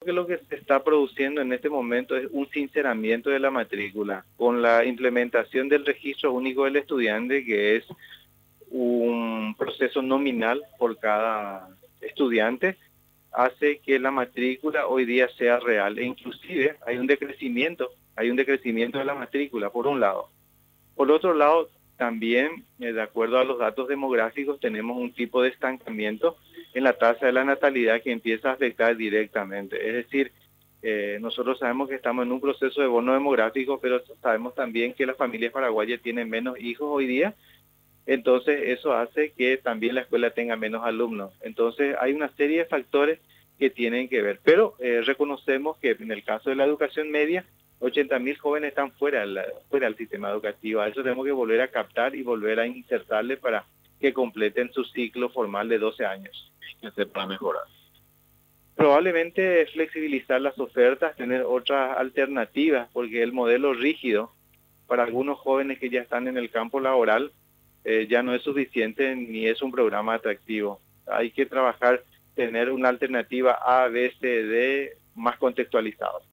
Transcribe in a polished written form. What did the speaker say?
que lo que se está produciendo en este momento es un sinceramiento de la matrícula con la implementación del registro único del estudiante, que es un proceso nominal por cada estudiante, hace que la matrícula hoy día sea real e inclusive hay un decrecimiento de la matrícula por un lado. Por otro lado, también, de acuerdo a los datos demográficos, tenemos un tipo de estancamiento en la tasa de la natalidad que empieza a afectar directamente. Es decir, nosotros sabemos que estamos en un proceso de bono demográfico, pero sabemos también que las familias paraguayas tienen menos hijos hoy día, entonces eso hace que también la escuela tenga menos alumnos. Entonces hay una serie de factores que tienen que ver, pero reconocemos que en el caso de la educación media, 80.000 jóvenes están fuera del sistema educativo. A eso tenemos que volver a captar y volver a insertarles para que completen su ciclo formal de 12 años. ¿Qué hacer para mejorar? Probablemente flexibilizar las ofertas, tener otras alternativas, porque el modelo rígido para algunos jóvenes que ya están en el campo laboral ya no es suficiente ni es un programa atractivo. Hay que trabajar, tener una alternativa A, B, C, D más contextualizada.